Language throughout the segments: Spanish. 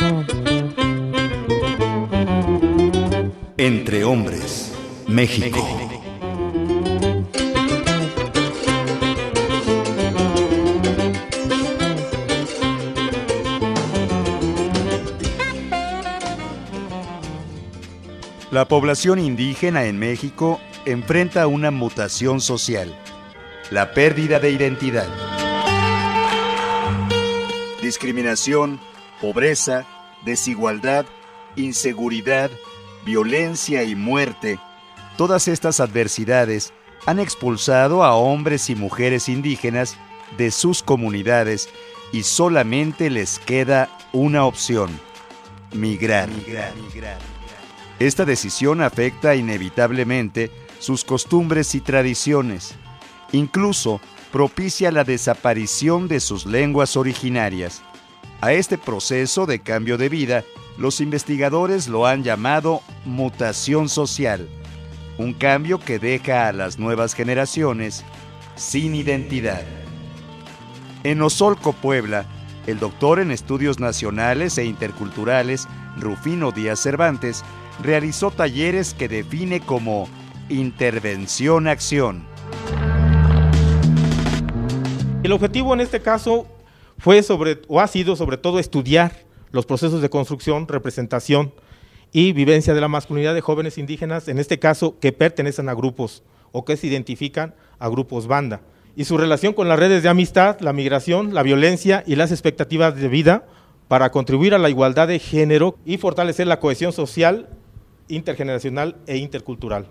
Entre Hombres, México. La población indígena en México enfrenta una mutación social, la pérdida de identidad. Discriminación, pobreza, desigualdad, inseguridad, violencia y muerte, todas estas adversidades han expulsado a hombres y mujeres indígenas de sus comunidades y solamente les queda una opción: migrar. Esta decisión afecta inevitablemente sus costumbres y tradiciones. Incluso propicia la desaparición de sus lenguas originarias. A este proceso de cambio de vida, los investigadores lo han llamado mutación social, un cambio que deja a las nuevas generaciones sin identidad. En Osolco, Puebla, el doctor en Estudios Nacionales e Interculturales, Rufino Díaz Cervantes, realizó talleres que define como intervención-acción. El objetivo en este caso ha sido sobre todo estudiar los procesos de construcción, representación y vivencia de la masculinidad de jóvenes indígenas, en este caso que pertenecen a grupos o que se identifican a grupos banda, y su relación con las redes de amistad, la migración, la violencia y las expectativas de vida para contribuir a la igualdad de género y fortalecer la cohesión social, intergeneracional e intercultural.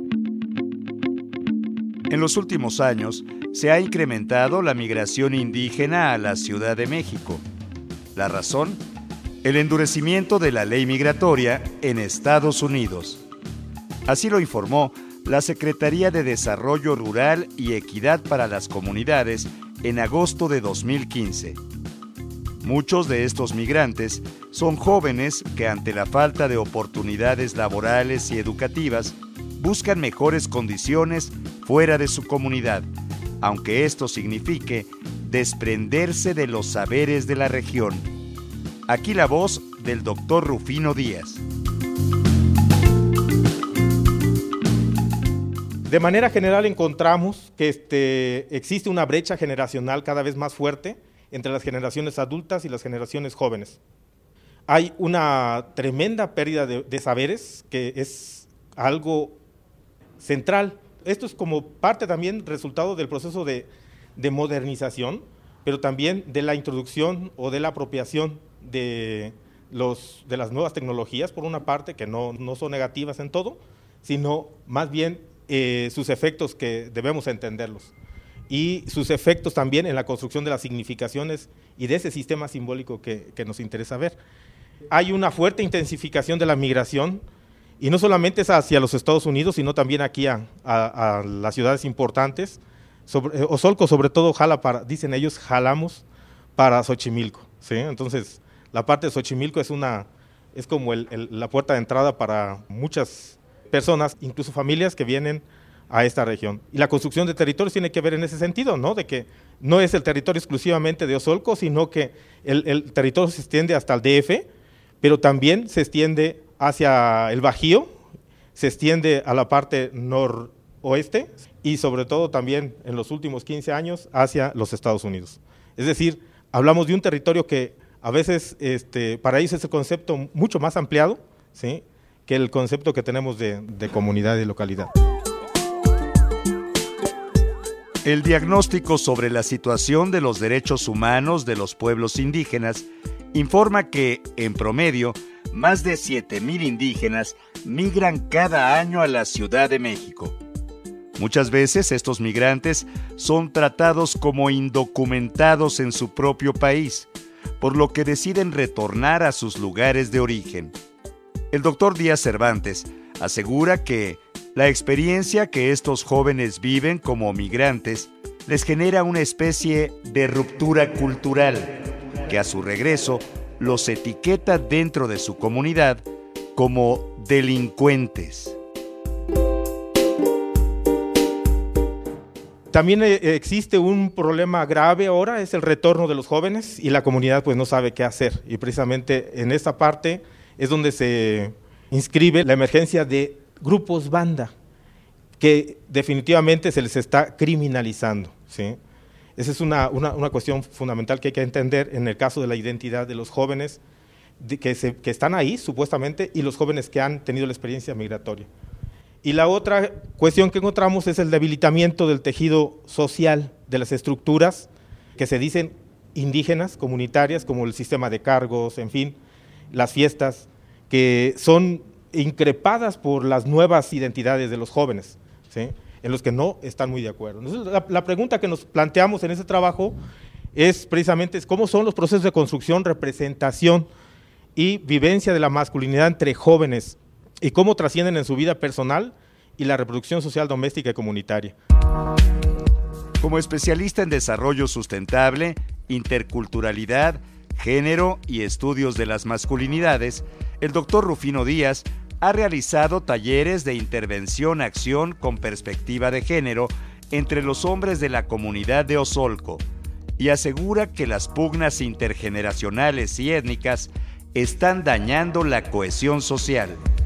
En los últimos años se ha incrementado la migración indígena a la Ciudad de México. ¿La razón? El endurecimiento de la ley migratoria en Estados Unidos. Así lo informó la Secretaría de Desarrollo Rural y Equidad para las Comunidades en agosto de 2015. Muchos de estos migrantes son jóvenes que ante la falta de oportunidades laborales y educativas buscan mejores condiciones fuera de su comunidad, aunque esto signifique desprenderse de los saberes de la región. Aquí la voz del doctor Rufino Díaz. De manera general encontramos que existe una brecha generacional cada vez más fuerte entre las generaciones adultas y las generaciones jóvenes. Hay una tremenda pérdida de saberes que es algo central. Esto es como parte también resultado del proceso de modernización, pero también de la introducción o de la apropiación de las nuevas tecnologías, por una parte, que no son negativas en todo, sino más bien sus efectos que debemos entenderlos, y sus efectos también en la construcción de las significaciones y de ese sistema simbólico que nos interesa ver. Hay una fuerte intensificación de la migración, y no solamente es hacia los Estados Unidos, sino también aquí a las ciudades importantes. Osolco sobre todo dicen ellos, jalamos para Xochimilco, ¿sí? Entonces, la parte de Xochimilco es como la puerta de entrada para muchas personas, incluso familias que vienen a esta región. Y la construcción de territorios tiene que ver en ese sentido, ¿no? De que no es el territorio exclusivamente de Osolco, sino que el territorio se extiende hasta el DF, pero también se extiende hacia el Bajío, se extiende a la parte noroeste y sobre todo también en los últimos 15 años hacia los Estados Unidos. Es decir, hablamos de un territorio que a veces para ellos es el concepto mucho más ampliado, ¿sí?, que el concepto que tenemos de comunidad y localidad. El diagnóstico sobre la situación de los derechos humanos de los pueblos indígenas informa que, en promedio, más de 7,000 indígenas migran cada año a la Ciudad de México. Muchas veces estos migrantes son tratados como indocumentados en su propio país, por lo que deciden retornar a sus lugares de origen. El doctor Díaz Cervantes asegura que la experiencia que estos jóvenes viven como migrantes les genera una especie de ruptura cultural, que a su regreso los etiqueta dentro de su comunidad como delincuentes. También existe un problema grave ahora, es el retorno de los jóvenes y la comunidad pues no sabe qué hacer. Y precisamente en esta parte es donde se inscribe la emergencia de grupos banda, que definitivamente se les está criminalizando, ¿sí? Esa es una cuestión fundamental que hay que entender en el caso de la identidad de los jóvenes que están ahí supuestamente y los jóvenes que han tenido la experiencia migratoria. Y la otra cuestión que encontramos es el debilitamiento del tejido social, de las estructuras que se dicen indígenas, comunitarias, como el sistema de cargos, en fin, las fiestas, que son increpadas por las nuevas identidades de los jóvenes, ¿sí?, en los que no están muy de acuerdo. Entonces, la pregunta que nos planteamos en ese trabajo es precisamente cómo son los procesos de construcción, representación y vivencia de la masculinidad entre jóvenes y cómo trascienden en su vida personal y la reproducción social doméstica y comunitaria. Como especialista en desarrollo sustentable, interculturalidad, género y estudios de las masculinidades, el doctor Rufino Díaz ha realizado talleres de intervención-acción con perspectiva de género entre los hombres de la comunidad de Osolco y asegura que las pugnas intergeneracionales y étnicas están dañando la cohesión social.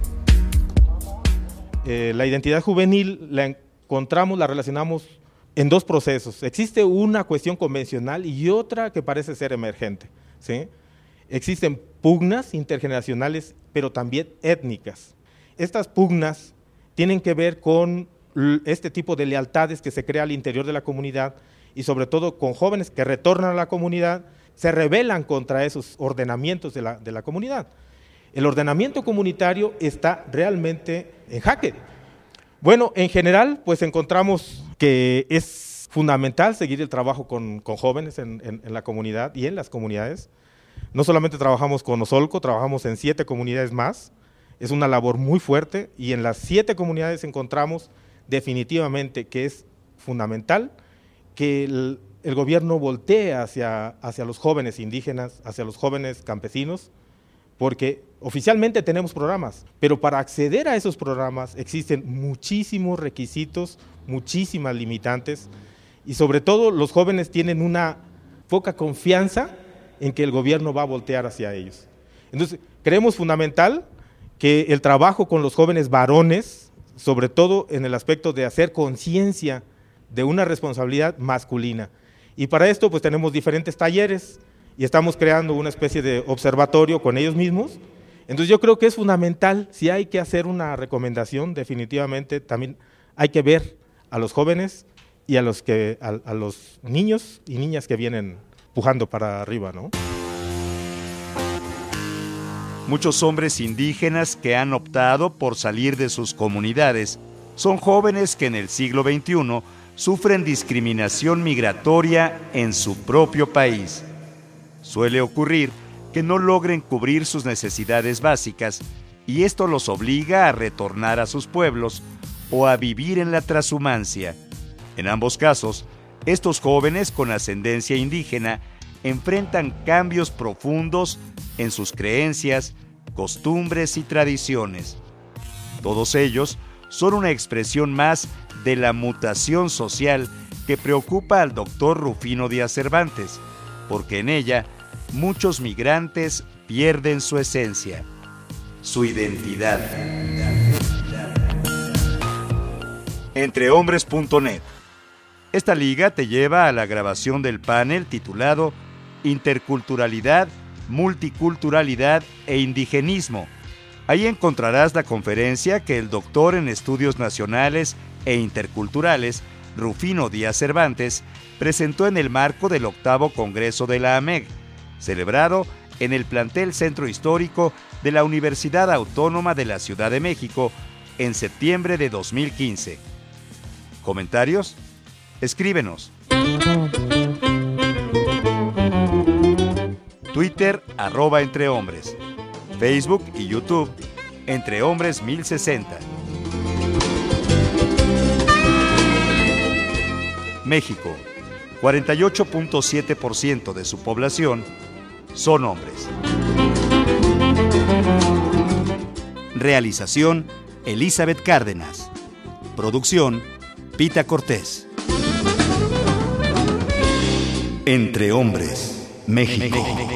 La identidad juvenil la relacionamos en dos procesos. Existe una cuestión convencional y otra que parece ser emergente, ¿sí? Existen pugnas intergeneracionales, pero también étnicas. Estas pugnas tienen que ver con este tipo de lealtades que se crea al interior de la comunidad y sobre todo con jóvenes que retornan a la comunidad, se rebelan contra esos ordenamientos de la comunidad. El ordenamiento comunitario está realmente en jaque. Bueno, en general, pues encontramos que es fundamental seguir el trabajo con jóvenes en la comunidad y en las comunidades. No solamente trabajamos con Osolco, trabajamos en 7 comunidades más. Es una labor muy fuerte y en las 7 comunidades encontramos definitivamente que es fundamental que el gobierno voltee hacia los jóvenes indígenas, hacia los jóvenes campesinos, porque oficialmente tenemos programas, pero para acceder a esos programas existen muchísimos requisitos, muchísimas limitantes y sobre todo los jóvenes tienen una poca confianza en que el gobierno va a voltear hacia ellos. Entonces, creemos fundamental que el trabajo con los jóvenes varones, sobre todo en el aspecto de hacer conciencia de una responsabilidad masculina. Y para esto, pues tenemos diferentes talleres y estamos creando una especie de observatorio con ellos mismos. Entonces, yo creo que es fundamental, si hay que hacer una recomendación, definitivamente también hay que ver a los jóvenes y a los niños y niñas que vienen pujando para arriba, ¿no? Muchos hombres indígenas que han optado por salir de sus comunidades son jóvenes que en el siglo XXI sufren discriminación migratoria en su propio país. Suele ocurrir que no logren cubrir sus necesidades básicas y esto los obliga a retornar a sus pueblos o a vivir en la trashumancia. En ambos casos, estos jóvenes con ascendencia indígena enfrentan cambios profundos en sus creencias, costumbres y tradiciones. Todos ellos son una expresión más de la mutación social que preocupa al doctor Rufino Díaz Cervantes, porque en ella muchos migrantes pierden su esencia, su identidad. Entrehombres.net. Esta liga te lleva a la grabación del panel titulado Interculturalidad, Multiculturalidad e Indigenismo. Ahí encontrarás la conferencia que el doctor en Estudios Nacionales e Interculturales, Rufino Díaz Cervantes, presentó en el marco del 8º Congreso de la AMEG, celebrado en el plantel Centro Histórico de la Universidad Autónoma de la Ciudad de México en septiembre de 2015. ¿Comentarios? Escríbenos. Twitter, @entrehombres. Facebook y YouTube, Entre Hombres 1060. México, 48.7% de su población son hombres. Realización, Elizabeth Cárdenas. Producción, Pita Cortés. Entre Hombres, México.